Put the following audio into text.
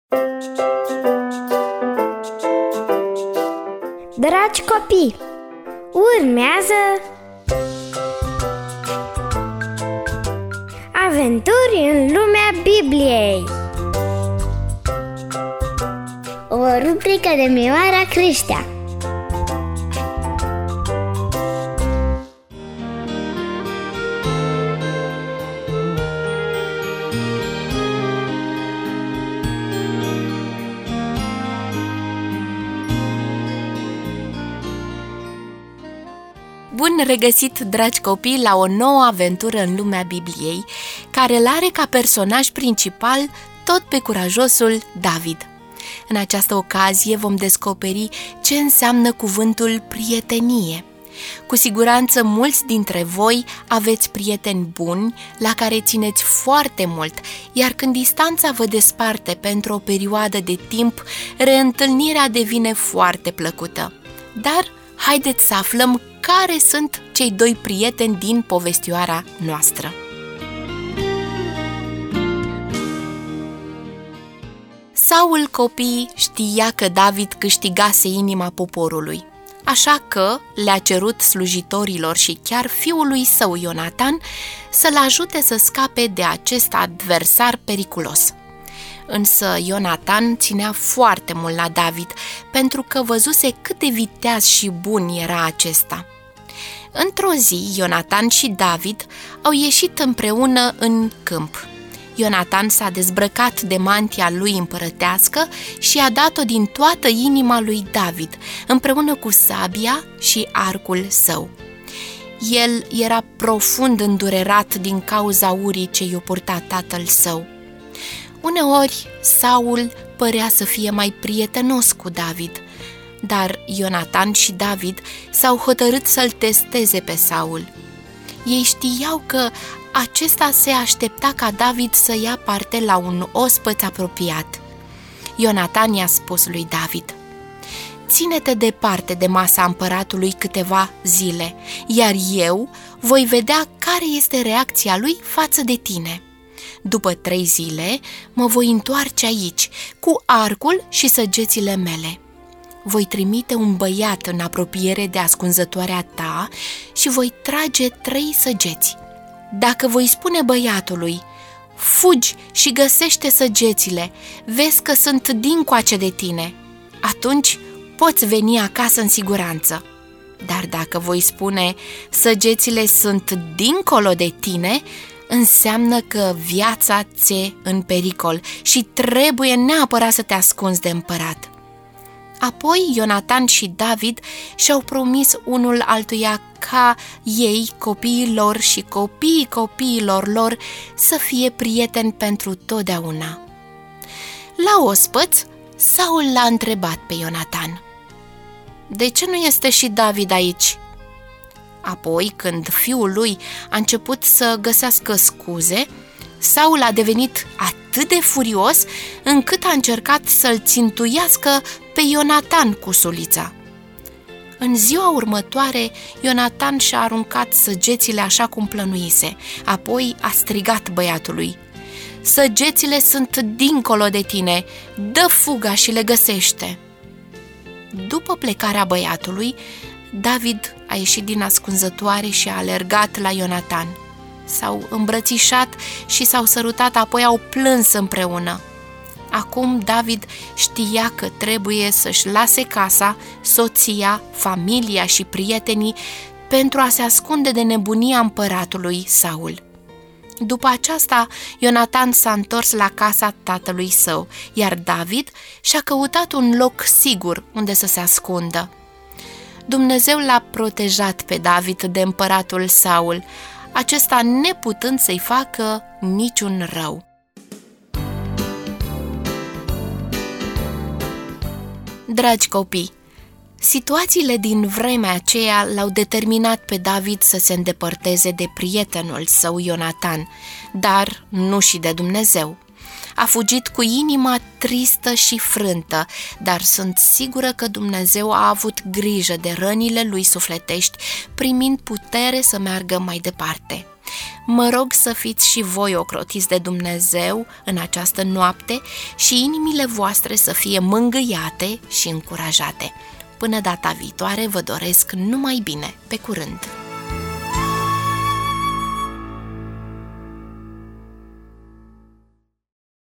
Dragi copii, urmează Aventuri în lumea Bibliei, o rubrică de Mioara Creștea. Bun regăsit, dragi copii, la o nouă aventură în lumea Bibliei, care îl are ca personaj principal tot pe curajosul David. În această ocazie vom descoperi ce înseamnă cuvântul prietenie. Cu siguranță mulți dintre voi aveți prieteni buni la care țineți foarte mult, iar când distanța vă desparte pentru o perioadă de timp, reîntâlnirea devine foarte plăcută. Dar haideți să aflăm care sunt cei doi prieteni din povestioara noastră. Saul, copii, știa că David câștigase inima poporului, așa că le-a cerut slujitorilor și chiar fiului său Ionatan să-l ajute să scape de acest adversar periculos. Însă Ionatan ținea foarte mult la David, pentru că văzuse cât de viteaz și bun era acesta. Într-o zi, Ionatan și David au ieșit împreună în câmp. Ionatan s-a dezbrăcat de mantia lui împărătească și a dat-o din toată inima lui David, împreună cu sabia și arcul său. El era profund îndurerat din cauza urii ce i-o purta tatăl său. Uneori, Saul părea să fie mai prietenos cu David, dar Ionatan și David s-au hotărât să-l testeze pe Saul. Ei știau că acesta se aștepta ca David să ia parte la un ospăț apropiat. Ionatan i-a spus lui David: „Ține-te departe de masa împăratului câteva zile, iar eu voi vedea care este reacția lui față de tine. După 3 zile mă voi întoarce aici cu arcul și săgețile mele. Voi trimite un băiat în apropiere de ascunzătoarea ta și voi trage 3 săgeți. Dacă voi spune băiatului: fugi și găsește săgețile, vezi că sunt dincoace de tine, atunci poți veni acasă în siguranță. Dar dacă voi spune: săgețile sunt dincolo de tine, înseamnă că viața ți-e în pericol și trebuie neapărat să te ascunzi de împărat.” Apoi Ionatan și David și-au promis unul altuia ca ei, copiii lor și copiii copiilor lor să fie prieteni pentru totdeauna. La ospăț, Saul l-a întrebat pe Ionatan: „De ce nu este și David aici?” Apoi, când fiul lui a început să găsească scuze, Saul a devenit atât de furios încât a încercat să-l țintuiască pe Ionatan cu sulița. În ziua următoare, Ionatan și-a aruncat săgețile așa cum plănuise, apoi a strigat băiatului: „Săgețile sunt dincolo de tine, dă fuga și le găsește!” După plecarea băiatului, David a ieșit din ascunzătoare și a alergat la Ionatan. S-au îmbrățișat și s-au sărutat, apoi au plâns împreună. Acum David știa că trebuie să-și lase casa, soția, familia și prietenii pentru a se ascunde de nebunia împăratului Saul. După aceasta, Ionatan s-a întors la casa tatălui său, iar David și-a căutat un loc sigur unde să se ascundă. Dumnezeu l-a protejat pe David de împăratul Saul, acesta neputând să-i facă niciun rău. Dragi copii, situațiile din vremea aceea l-au determinat pe David să se îndepărteze de prietenul său Ionatan, dar nu și de Dumnezeu. A fugit cu inima tristă și frântă, dar sunt sigură că Dumnezeu a avut grijă de rănile lui sufletești, primind putere să meargă mai departe. Mă rog să fiți și voi ocrotiți de Dumnezeu în această noapte și inimile voastre să fie mângâiate și încurajate. Până data viitoare vă doresc numai bine. Pe curând!